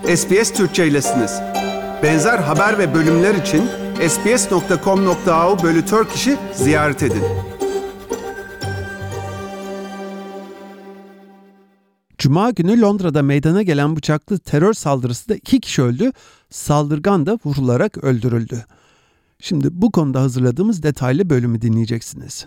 SBS Türkçe'ylesiniz. Benzer haber ve bölümler için sbs.com.au/Turkish'i ziyaret edin. Cuma günü Londra'da meydana gelen bıçaklı terör saldırısında 2 kişi öldü, saldırgan da vurularak öldürüldü. Şimdi bu konuda hazırladığımız detaylı bölümü dinleyeceksiniz.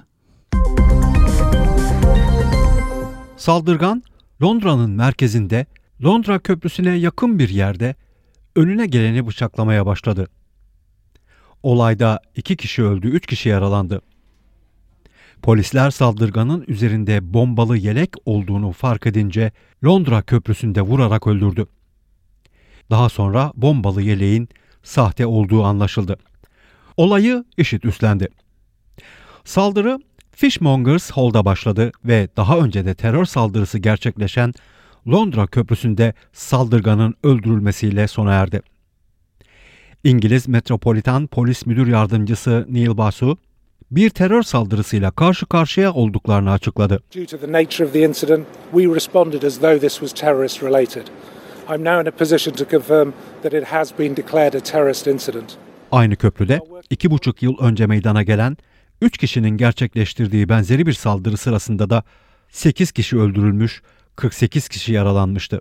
Saldırgan, Londra'nın merkezinde, Londra Köprüsü'ne yakın bir yerde önüne geleni bıçaklamaya başladı. Olayda 2 kişi öldü, 3 kişi yaralandı. Polisler saldırganın üzerinde bombalı yelek olduğunu fark edince Londra Köprüsü'nde vurarak öldürdü. Daha sonra bombalı yeleğin sahte olduğu anlaşıldı. Olayı IŞİD üstlendi. Saldırı Fishmongers Hall'da başladı ve daha önce de terör saldırısı gerçekleşen Londra Köprüsü'nde saldırganın öldürülmesiyle sona erdi. İngiliz Metropolitan Polis Müdür Yardımcısı Neil Basu, bir terör saldırısıyla karşı karşıya olduklarını açıkladı. Due to the nature of the incident, we responded as though this was terrorist related. I'm now in a position to confirm that it has been declared a terrorist incident. Aynı köprüde 2,5 yıl önce meydana gelen 3 kişinin gerçekleştirdiği benzeri bir saldırı sırasında da 8 kişi öldürülmüş, 48 kişi yaralanmıştı.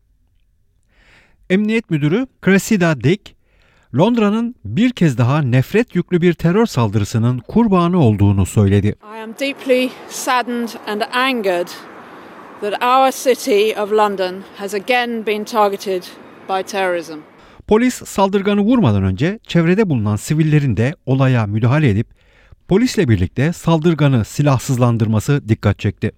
Emniyet Müdürü Cressida Dick, Londra'nın bir kez daha nefret yüklü bir terör saldırısının kurbanı olduğunu söyledi. I am deeply saddened and angered that our city of London has again been targeted by terrorism. Polis saldırganı vurmadan önce çevrede bulunan sivillerin de olaya müdahale edip polisle birlikte saldırganı silahsızlandırması dikkat çekti.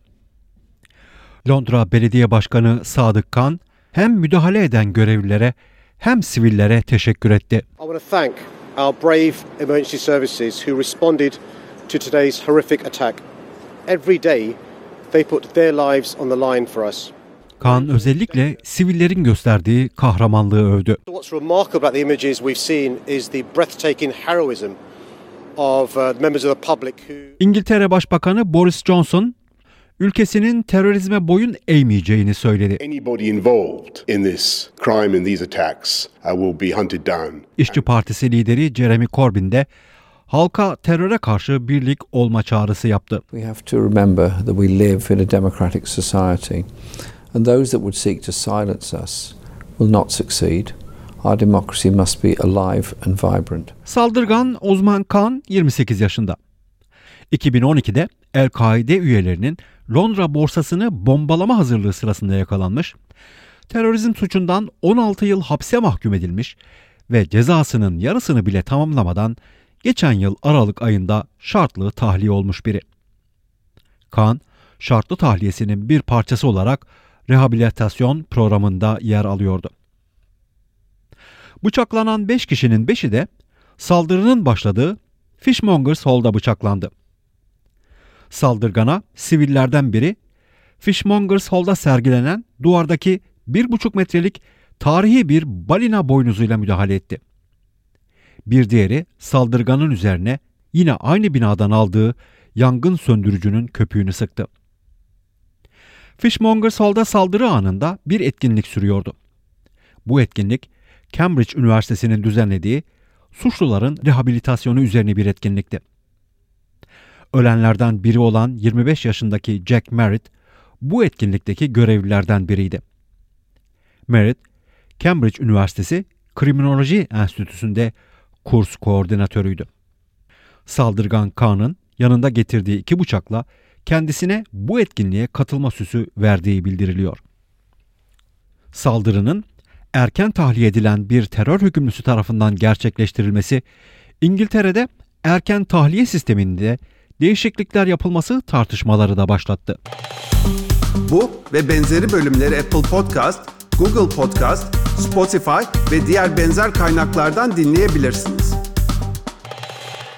Londra Belediye Başkanı Sadık Khan hem müdahale eden görevlilere hem sivillere teşekkür etti. I want to thank our brave emergency services who responded to today's horrific attack. Every day they put their lives on the line for us. Khan özellikle sivillerin gösterdiği kahramanlığı övdü. What's remarkable about the images we've seen is the breathtaking heroism of members of the public who... İngiltere Başbakanı Boris Johnson, ülkesinin terörizme boyun eğmeyeceğini söyledi. Anybody involved in this crime and these attacks will be hunted down. İşçi Partisi lideri Jeremy Corbyn de halka teröre karşı birlik olma çağrısı yaptı. We have to remember that we live in a democratic society and those that would seek to silence us will not succeed. Our democracy must be alive and vibrant. Saldırgan Osman Khan 28 yaşında. 2012'de El-Kaide üyelerinin Londra borsasını bombalama hazırlığı sırasında yakalanmış, terörizm suçundan 16 yıl hapse mahkum edilmiş ve cezasının yarısını bile tamamlamadan geçen yıl Aralık ayında şartlı tahliye olmuş biri. Khan, şartlı tahliyesinin bir parçası olarak rehabilitasyon programında yer alıyordu. Bıçaklanan 5 kişinin 5'i de saldırının başladığı Fishmongers Hall'da bıçaklandı. Saldırgana sivillerden biri Fishmongers Hall'da sergilenen duvardaki 1,5 metrelik tarihi bir balina boynuzuyla müdahale etti. Bir diğeri saldırganın üzerine yine aynı binadan aldığı yangın söndürücünün köpüğünü sıktı. Fishmongers Hall'da saldırı anında bir etkinlik sürüyordu. Bu etkinlik Cambridge Üniversitesi'nin düzenlediği suçluların rehabilitasyonu üzerine bir etkinlikti. Ölenlerden biri olan 25 yaşındaki Jack Merritt bu etkinlikteki görevlilerden biriydi. Merritt, Cambridge Üniversitesi Kriminoloji Enstitüsü'nde kurs koordinatörüydü. Saldırgan Khan'ın yanında getirdiği 2 bıçakla kendisine bu etkinliğe katılma süsü verdiği bildiriliyor. Saldırının erken tahliye edilen bir terör hükümlüsü tarafından gerçekleştirilmesi, İngiltere'de erken tahliye sisteminde değişiklikler yapılması tartışmaları da başlattı. Bu ve benzeri bölümleri Apple Podcast, Google Podcast, Spotify ve diğer benzer kaynaklardan dinleyebilirsiniz.